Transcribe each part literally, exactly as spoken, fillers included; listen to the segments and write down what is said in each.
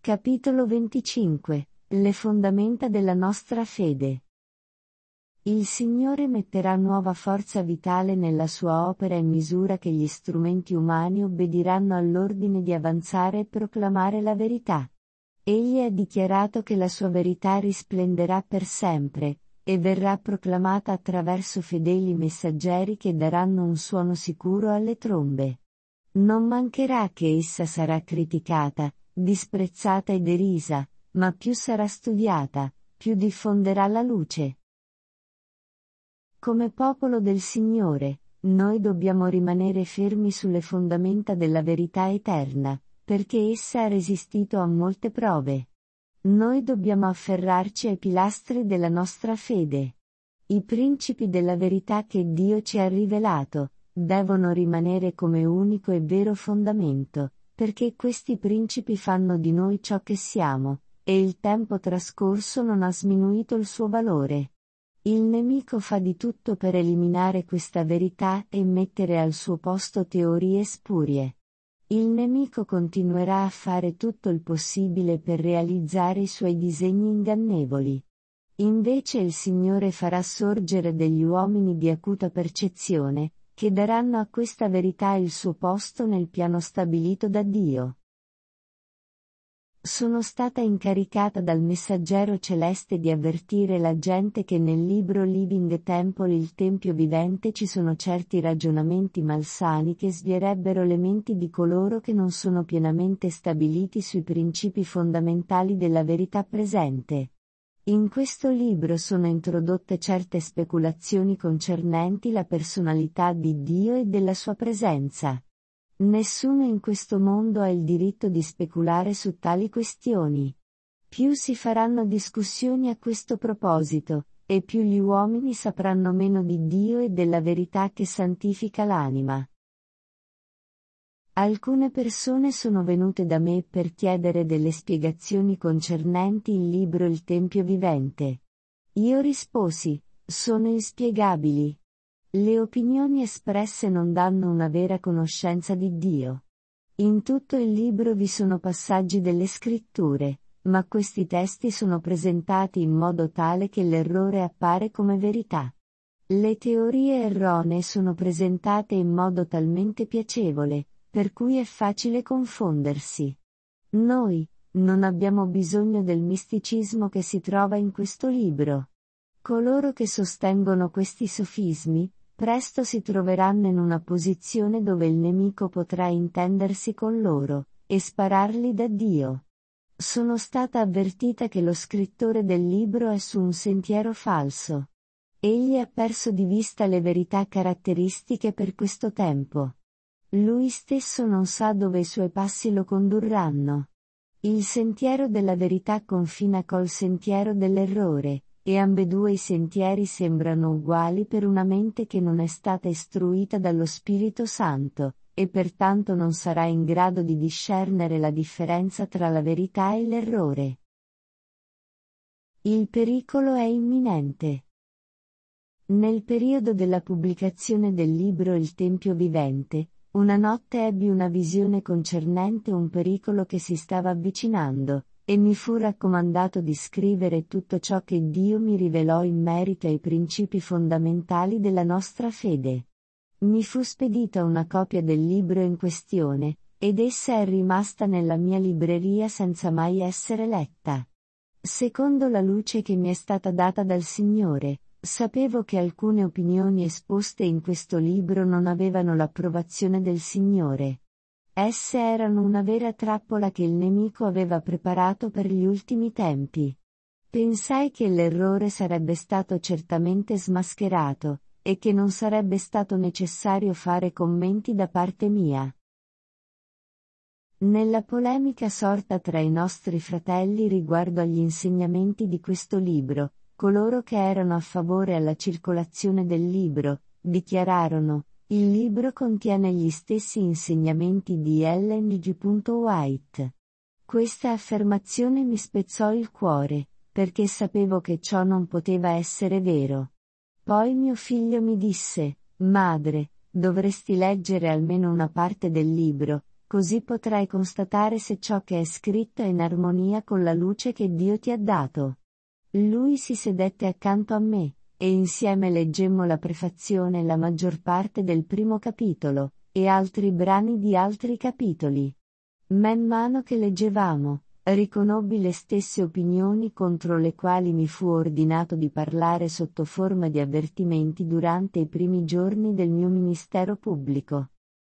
Capitolo venticinque. Le fondamenta della nostra fede. Il Signore metterà nuova forza vitale nella sua opera in misura che gli strumenti umani obbediranno all'ordine di avanzare e proclamare la verità. Egli ha dichiarato che la sua verità risplenderà per sempre, e verrà proclamata attraverso fedeli messaggeri che daranno un suono sicuro alle trombe. Non mancherà che essa sarà criticata, disprezzata e derisa, ma più sarà studiata, più diffonderà la luce. Come popolo del Signore, noi dobbiamo rimanere fermi sulle fondamenta della verità eterna, perché essa ha resistito a molte prove. Noi dobbiamo afferrarci ai pilastri della nostra fede. I principi della verità che Dio ci ha rivelato, devono rimanere come unico e vero fondamento, perché questi principi fanno di noi ciò che siamo, e il tempo trascorso non ha sminuito il suo valore. Il nemico fa di tutto per eliminare questa verità e mettere al suo posto teorie spurie. Il nemico continuerà a fare tutto il possibile per realizzare i suoi disegni ingannevoli. Invece il Signore farà sorgere degli uomini di acuta percezione, che daranno a questa verità il suo posto nel piano stabilito da Dio. Sono stata incaricata dal messaggero celeste di avvertire la gente che nel libro Living Temple, il Tempio vivente, ci sono certi ragionamenti malsani che svierebbero le menti di coloro che non sono pienamente stabiliti sui principi fondamentali della verità presente. In questo libro sono introdotte certe speculazioni concernenti la personalità di Dio e della sua presenza. Nessuno in questo mondo ha il diritto di speculare su tali questioni. Più si faranno discussioni a questo proposito, e più gli uomini sapranno meno di Dio e della verità che santifica l'anima. Alcune persone sono venute da me per chiedere delle spiegazioni concernenti il libro Il Tempio vivente. Io risposi: sono inspiegabili. Le opinioni espresse non danno una vera conoscenza di Dio. In tutto il libro vi sono passaggi delle scritture, ma questi testi sono presentati in modo tale che l'errore appare come verità. Le teorie erronee sono presentate in modo talmente piacevole, per cui è facile confondersi. Noi, non abbiamo bisogno del misticismo che si trova in questo libro. Coloro che sostengono questi sofismi, presto si troveranno in una posizione dove il nemico potrà intendersi con loro, e spararli da Dio. Sono stata avvertita che lo scrittore del libro è su un sentiero falso. Egli ha perso di vista le verità caratteristiche per questo tempo. Lui stesso non sa dove i suoi passi lo condurranno. Il sentiero della verità confina col sentiero dell'errore, e ambedue i sentieri sembrano uguali per una mente che non è stata istruita dallo Spirito Santo, e pertanto non sarà in grado di discernere la differenza tra la verità e l'errore. Il pericolo è imminente. Nel periodo della pubblicazione del libro Il Tempio vivente, una notte ebbi una visione concernente un pericolo che si stava avvicinando, e mi fu raccomandato di scrivere tutto ciò che Dio mi rivelò in merito ai principi fondamentali della nostra fede. Mi fu spedita una copia del libro in questione, ed essa è rimasta nella mia libreria senza mai essere letta. Secondo la luce che mi è stata data dal Signore, sapevo che alcune opinioni esposte in questo libro non avevano l'approvazione del Signore. Esse erano una vera trappola che il nemico aveva preparato per gli ultimi tempi. Pensai che l'errore sarebbe stato certamente smascherato, e che non sarebbe stato necessario fare commenti da parte mia. Nella polemica sorta tra i nostri fratelli riguardo agli insegnamenti di questo libro, coloro che erano a favore alla circolazione del libro, dichiararono: il libro contiene gli stessi insegnamenti di Ellen G. White. Questa affermazione mi spezzò il cuore, perché sapevo che ciò non poteva essere vero. Poi mio figlio mi disse: madre, dovresti leggere almeno una parte del libro, così potrai constatare se ciò che è scritto è in armonia con la luce che Dio ti ha dato. Lui si sedette accanto a me, e insieme leggemmo la prefazione e la maggior parte del primo capitolo, e altri brani di altri capitoli. Man mano che leggevamo, riconobbi le stesse opinioni contro le quali mi fu ordinato di parlare sotto forma di avvertimenti durante i primi giorni del mio ministero pubblico.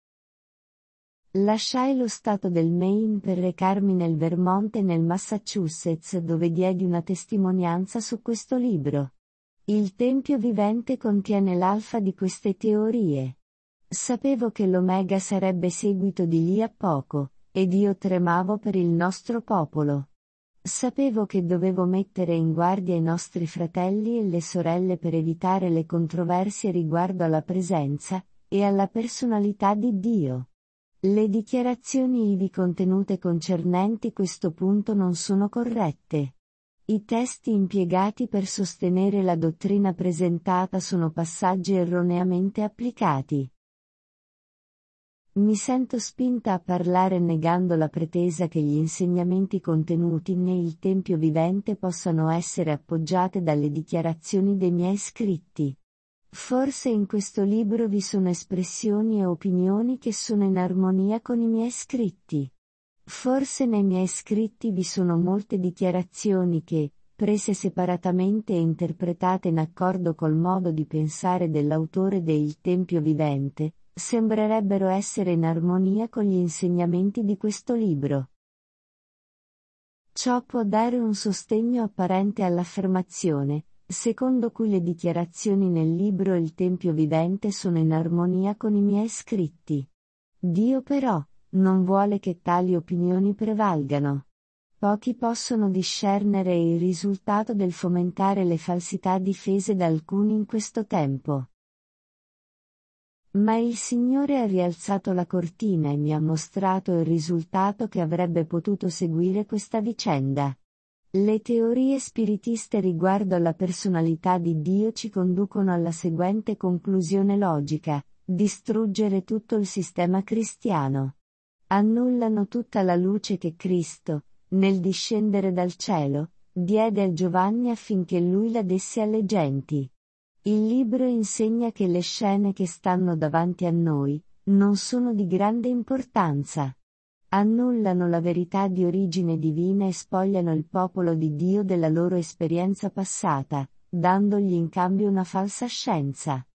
Lasciai lo stato del Maine per recarmi nel Vermont e nel Massachusetts, dove diedi una testimonianza su questo libro. Il Tempio Vivente contiene l'alfa di queste teorie. Sapevo che l'Omega sarebbe seguito di lì a poco, ed io tremavo per il nostro popolo. Sapevo che dovevo mettere in guardia i nostri fratelli e le sorelle per evitare le controversie riguardo alla presenza e alla personalità di Dio. Le dichiarazioni ivi contenute concernenti questo punto non sono corrette. I testi impiegati per sostenere la dottrina presentata sono passaggi erroneamente applicati. Mi sento spinta a parlare negando la pretesa che gli insegnamenti contenuti nel Tempio Vivente possano essere appoggiate dalle dichiarazioni dei miei scritti. Forse in questo libro vi sono espressioni e opinioni che sono in armonia con i miei scritti. Forse nei miei scritti vi sono molte dichiarazioni che, prese separatamente e interpretate in accordo col modo di pensare dell'autore del Tempio Vivente, sembrerebbero essere in armonia con gli insegnamenti di questo libro. Ciò può dare un sostegno apparente all'affermazione, secondo cui le dichiarazioni nel libro Il Tempio Vivente sono in armonia con i miei scritti. Dio però, non vuole che tali opinioni prevalgano. Pochi possono discernere il risultato del fomentare le falsità difese da alcuni in questo tempo. Ma il Signore ha rialzato la cortina e mi ha mostrato il risultato che avrebbe potuto seguire questa vicenda. Le teorie spiritiste riguardo alla personalità di Dio ci conducono alla seguente conclusione logica: distruggere tutto il sistema cristiano. Annullano tutta la luce che Cristo, nel discendere dal cielo, diede a Giovanni affinché lui la desse alle genti. Il libro insegna che le scene che stanno davanti a noi, non sono di grande importanza. Annullano la verità di origine divina e spogliano il popolo di Dio della loro esperienza passata, dandogli in cambio una falsa scienza.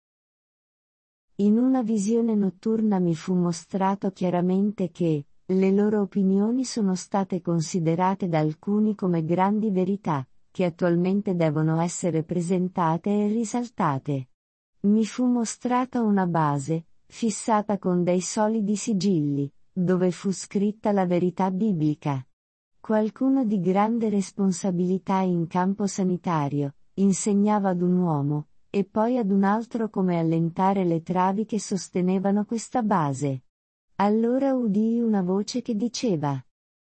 In una visione notturna mi fu mostrato chiaramente che, le loro opinioni sono state considerate da alcuni come grandi verità, che attualmente devono essere presentate e risaltate. Mi fu mostrata una base, fissata con dei solidi sigilli, dove fu scritta la verità biblica. Qualcuno di grande responsabilità in campo sanitario, insegnava ad un uomo, e poi ad un altro come allentare le travi che sostenevano questa base. Allora udii una voce che diceva: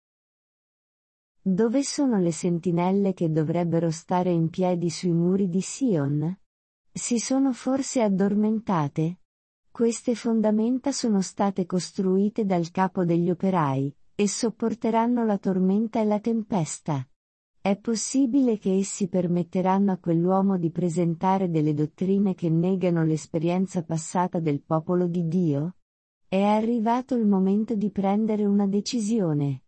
dove sono le sentinelle che dovrebbero stare in piedi sui muri di Sion? Si sono forse addormentate? Queste fondamenta sono state costruite dal capo degli operai, e sopporteranno la tormenta e la tempesta. È possibile che essi permetteranno a quell'uomo di presentare delle dottrine che negano l'esperienza passata del popolo di Dio? È arrivato il momento di prendere una decisione.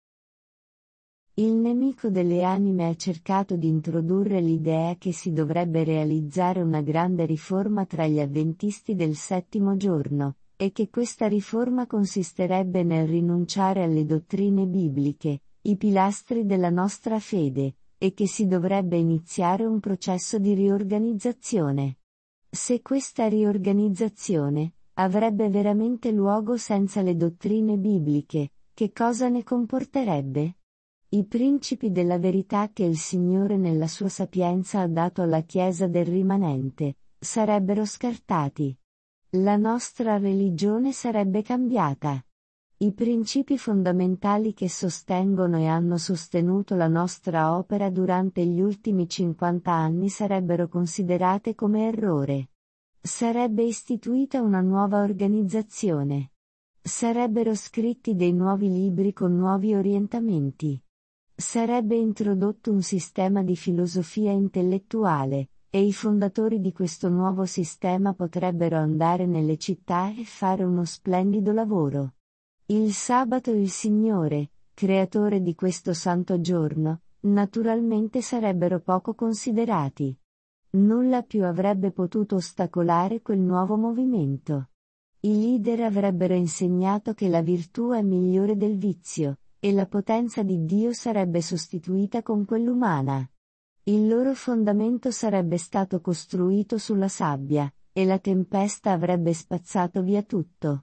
Il nemico delle anime ha cercato di introdurre l'idea che si dovrebbe realizzare una grande riforma tra gli avventisti del settimo giorno, e che questa riforma consisterebbe nel rinunciare alle dottrine bibliche, i pilastri della nostra fede, e che si dovrebbe iniziare un processo di riorganizzazione. Se questa riorganizzazione avrebbe veramente luogo senza le dottrine bibliche, che cosa ne comporterebbe? I principi della verità che il Signore nella sua sapienza ha dato alla Chiesa del rimanente, sarebbero scartati. La nostra religione sarebbe cambiata. I principi fondamentali che sostengono e hanno sostenuto la nostra opera durante gli ultimi cinquanta anni sarebbero considerate come errore. Sarebbe istituita una nuova organizzazione. Sarebbero scritti dei nuovi libri con nuovi orientamenti. Sarebbe introdotto un sistema di filosofia intellettuale, e i fondatori di questo nuovo sistema potrebbero andare nelle città e fare uno splendido lavoro. Il sabato il Signore, creatore di questo santo giorno, naturalmente sarebbero poco considerati. Nulla più avrebbe potuto ostacolare quel nuovo movimento. I leader avrebbero insegnato che la virtù è migliore del vizio, e la potenza di Dio sarebbe sostituita con quell'umana. Il loro fondamento sarebbe stato costruito sulla sabbia, e la tempesta avrebbe spazzato via tutto.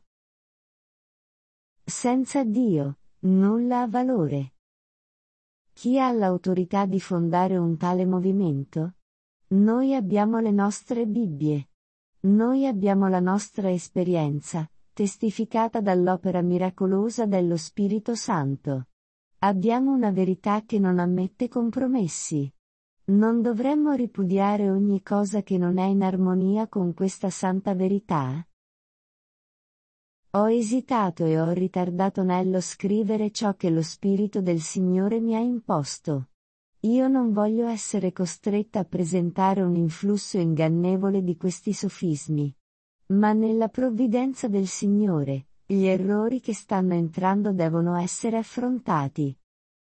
Senza Dio, nulla ha valore. Chi ha l'autorità di fondare un tale movimento? Noi abbiamo le nostre Bibbie. Noi abbiamo la nostra esperienza, testificata dall'opera miracolosa dello Spirito Santo. Abbiamo una verità che non ammette compromessi. Non dovremmo ripudiare ogni cosa che non è in armonia con questa santa verità? Ho esitato e ho ritardato nello scrivere ciò che lo Spirito del Signore mi ha imposto. Io non voglio essere costretta a presentare un influsso ingannevole di questi sofismi. Ma nella provvidenza del Signore, gli errori che stanno entrando devono essere affrontati.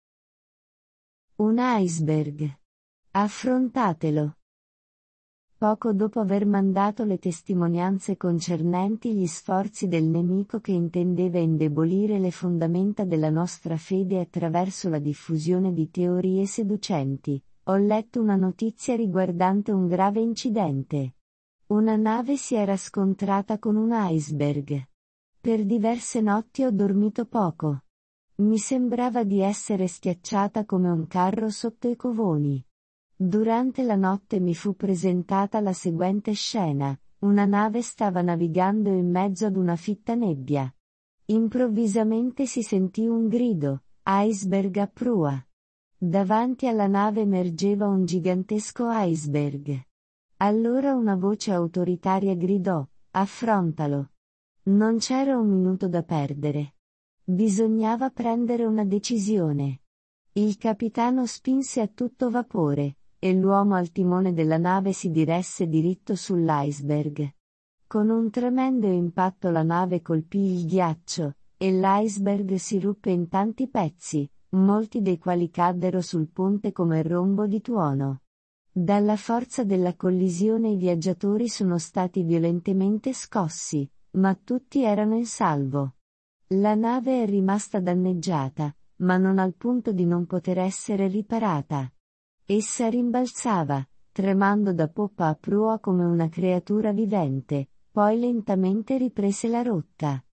Un iceberg. Affrontatelo. Poco dopo aver mandato le testimonianze concernenti gli sforzi del nemico che intendeva indebolire le fondamenta della nostra fede attraverso la diffusione di teorie seducenti, ho letto una notizia riguardante un grave incidente. Una nave si era scontrata con un iceberg. Per diverse notti ho dormito poco. Mi sembrava di essere schiacciata come un carro sotto i covoni. Durante la notte mi fu presentata la seguente scena: una nave stava navigando in mezzo ad una fitta nebbia. Improvvisamente si sentì un grido: iceberg a prua. Davanti alla nave emergeva un gigantesco iceberg. Allora una voce autoritaria gridò: affrontalo. Non c'era un minuto da perdere. Bisognava prendere una decisione. Il capitano spinse a tutto vapore, e l'uomo al timone della nave si diresse diritto sull'iceberg. Con un tremendo impatto la nave colpì il ghiaccio, e l'iceberg si ruppe in tanti pezzi, molti dei quali caddero sul ponte come rombo di tuono. Dalla forza della collisione i viaggiatori sono stati violentemente scossi, ma tutti erano in salvo. La nave è rimasta danneggiata, ma non al punto di non poter essere riparata. Essa rimbalzava, tremando da poppa a prua come una creatura vivente, poi lentamente riprese la rotta.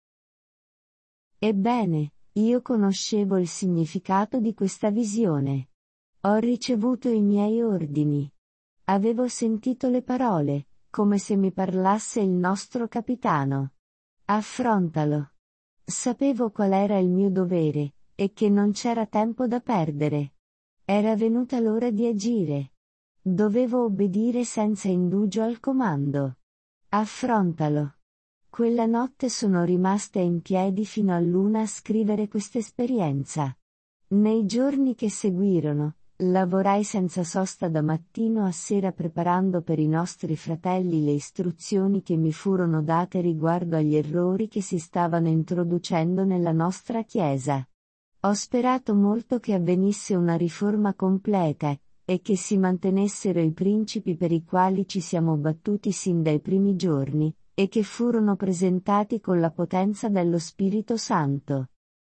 Ebbene, io conoscevo il significato di questa visione. Ho ricevuto i miei ordini. Avevo sentito le parole, come se mi parlasse il nostro capitano. Affrontalo. Sapevo qual era il mio dovere, e che non c'era tempo da perdere. Era venuta l'ora di agire. Dovevo obbedire senza indugio al comando. Affrontalo. Quella notte sono rimasta in piedi fino all'una a scrivere questa esperienza. Nei giorni che seguirono, lavorai senza sosta da mattino a sera preparando per i nostri fratelli le istruzioni che mi furono date riguardo agli errori che si stavano introducendo nella nostra Chiesa. Ho sperato molto che avvenisse una riforma completa, e che si mantenessero i principi per i quali ci siamo battuti sin dai primi giorni, e che furono presentati con la potenza dello Spirito Santo.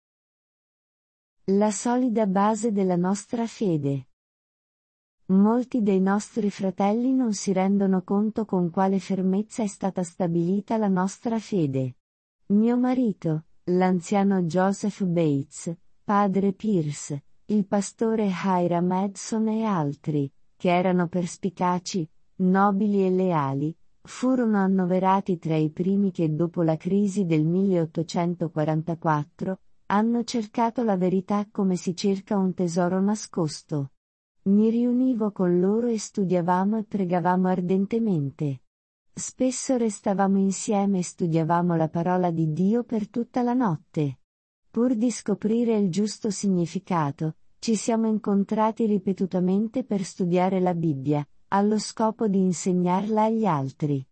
La solida base della nostra fede. Molti dei nostri fratelli non si rendono conto con quale fermezza è stata stabilita la nostra fede. Mio marito, l'anziano Joseph Bates, padre Pierce, il pastore Hiram Edson e altri, che erano perspicaci, nobili e leali, furono annoverati tra i primi che dopo la crisi del milleottocentoquarantaquattro, hanno cercato la verità come si cerca un tesoro nascosto. Mi riunivo con loro e studiavamo e pregavamo ardentemente. Spesso restavamo insieme e studiavamo la parola di Dio per tutta la notte. Pur di scoprire il giusto significato, ci siamo incontrati ripetutamente per studiare la Bibbia, allo scopo di insegnarla agli altri.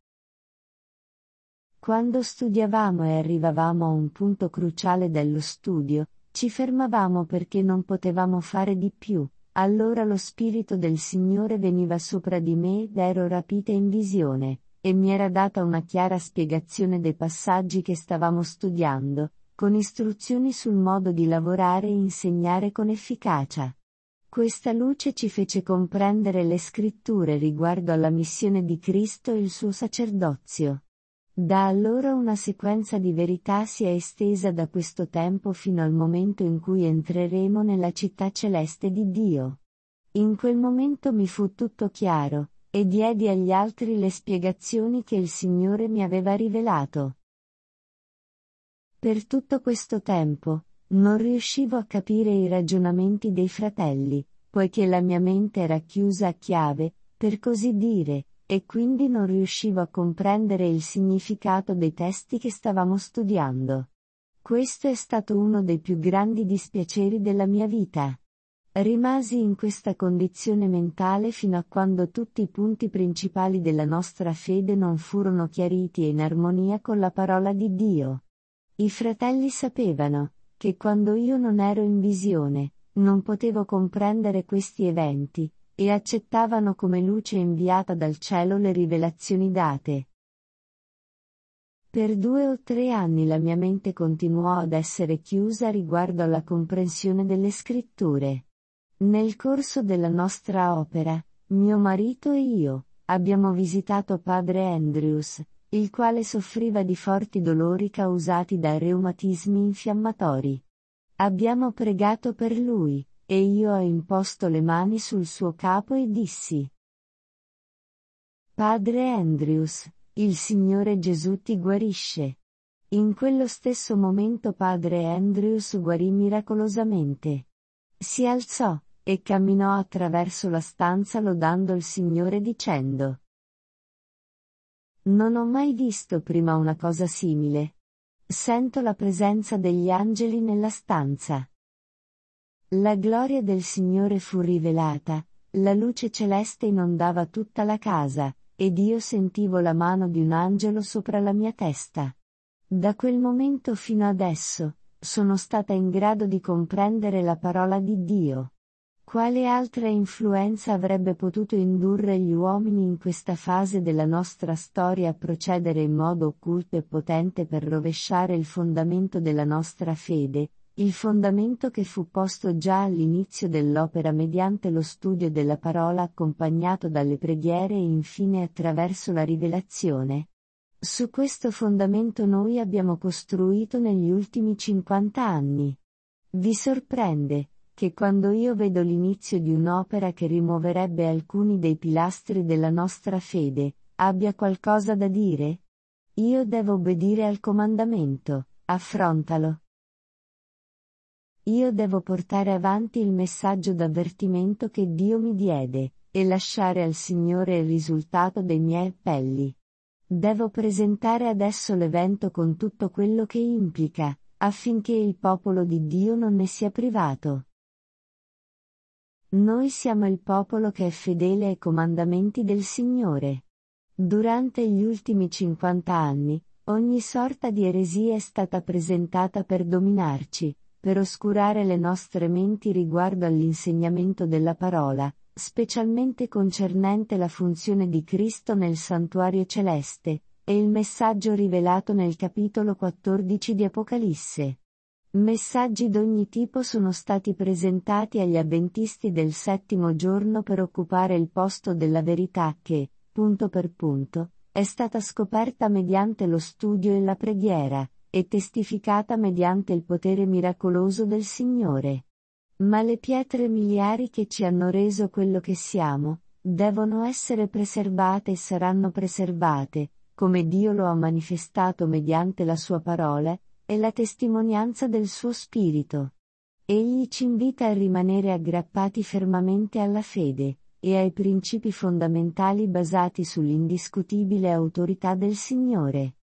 Quando studiavamo e arrivavamo a un punto cruciale dello studio, ci fermavamo perché non potevamo fare di più. Allora lo Spirito del Signore veniva sopra di me ed ero rapita in visione, e mi era data una chiara spiegazione dei passaggi che stavamo studiando, con istruzioni sul modo di lavorare e insegnare con efficacia. Questa luce ci fece comprendere le Scritture riguardo alla missione di Cristo e il suo sacerdozio. Da allora una sequenza di verità si è estesa da questo tempo fino al momento in cui entreremo nella città celeste di Dio. In quel momento mi fu tutto chiaro, e diedi agli altri le spiegazioni che il Signore mi aveva rivelato. Per tutto questo tempo, non riuscivo a capire i ragionamenti dei fratelli, poiché la mia mente era chiusa a chiave, per così dire, e quindi non riuscivo a comprendere il significato dei testi che stavamo studiando. Questo è stato uno dei più grandi dispiaceri della mia vita. Rimasi in questa condizione mentale fino a quando tutti i punti principali della nostra fede non furono chiariti e in armonia con la parola di Dio. I fratelli sapevano che quando io non ero in visione, non potevo comprendere questi eventi, e accettavano come luce inviata dal cielo le rivelazioni date. Per due o tre anni la mia mente continuò ad essere chiusa riguardo alla comprensione delle Scritture. Nel corso della nostra opera, mio marito e io, abbiamo visitato padre Andrews, il quale soffriva di forti dolori causati da reumatismi infiammatori. Abbiamo pregato per lui, e io ho imposto le mani sul suo capo e dissi: Padre Andrews, il Signore Gesù ti guarisce. In quello stesso momento padre Andrews guarì miracolosamente. Si alzò, e camminò attraverso la stanza lodando il Signore dicendo: Non ho mai visto prima una cosa simile. Sento la presenza degli angeli nella stanza. La gloria del Signore fu rivelata, la luce celeste inondava tutta la casa, ed io sentivo la mano di un angelo sopra la mia testa. Da quel momento fino adesso, sono stata in grado di comprendere la parola di Dio. Quale altra influenza avrebbe potuto indurre gli uomini in questa fase della nostra storia a procedere in modo occulto e potente per rovesciare il fondamento della nostra fede, il fondamento che fu posto già all'inizio dell'opera mediante lo studio della parola accompagnato dalle preghiere e infine attraverso la rivelazione? Su questo fondamento noi abbiamo costruito negli ultimi cinquanta anni. Vi sorprende che quando io vedo l'inizio di un'opera che rimuoverebbe alcuni dei pilastri della nostra fede, abbia qualcosa da dire? Io devo obbedire al comandamento, affrontalo. Io devo portare avanti il messaggio d'avvertimento che Dio mi diede, e lasciare al Signore il risultato dei miei appelli. Devo presentare adesso l'evento con tutto quello che implica, affinché il popolo di Dio non ne sia privato. Noi siamo il popolo che è fedele ai comandamenti del Signore. Durante gli ultimi cinquanta anni, ogni sorta di eresia è stata presentata per dominarci, per oscurare le nostre menti riguardo all'insegnamento della parola, specialmente concernente la funzione di Cristo nel santuario celeste, e il messaggio rivelato nel capitolo quattordici di Apocalisse. Messaggi d'ogni tipo sono stati presentati agli avventisti del settimo giorno per occupare il posto della verità che, punto per punto, è stata scoperta mediante lo studio e la preghiera, e testificata mediante il potere miracoloso del Signore. Ma le pietre miliari che ci hanno reso quello che siamo, devono essere preservate e saranno preservate, come Dio lo ha manifestato mediante la sua parola, e la testimonianza del suo Spirito. Egli ci invita a rimanere aggrappati fermamente alla fede, e ai principi fondamentali basati sull'indiscutibile autorità del Signore.